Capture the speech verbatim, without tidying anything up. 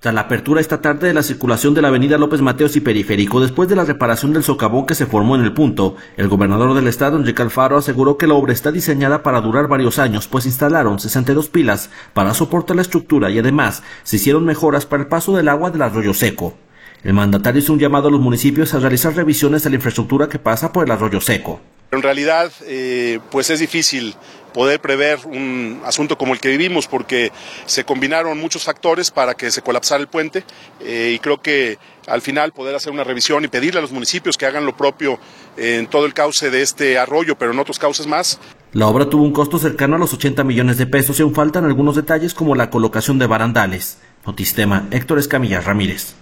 Tras la apertura esta tarde de la circulación de la avenida López Mateos y Periférico, después de la reparación del socavón que se formó en el punto, el gobernador del estado, Enrique Alfaro, aseguró que la obra está diseñada para durar varios años, pues instalaron sesenta y dos pilas para soportar la estructura y además se hicieron mejoras para el paso del agua del arroyo seco. El mandatario hizo un llamado a los municipios a realizar revisiones de la infraestructura que pasa por el arroyo seco. En realidad, eh, pues es difícil poder prever un asunto como el que vivimos porque se combinaron muchos factores para que se colapsara el puente eh, y creo que al final poder hacer una revisión y pedirle a los municipios que hagan lo propio en todo el cauce de este arroyo, pero en otros cauces más. La obra tuvo un costo cercano a los ochenta millones de pesos y aún faltan algunos detalles como la colocación de barandales. Notistema, Héctor Escamilla Ramírez.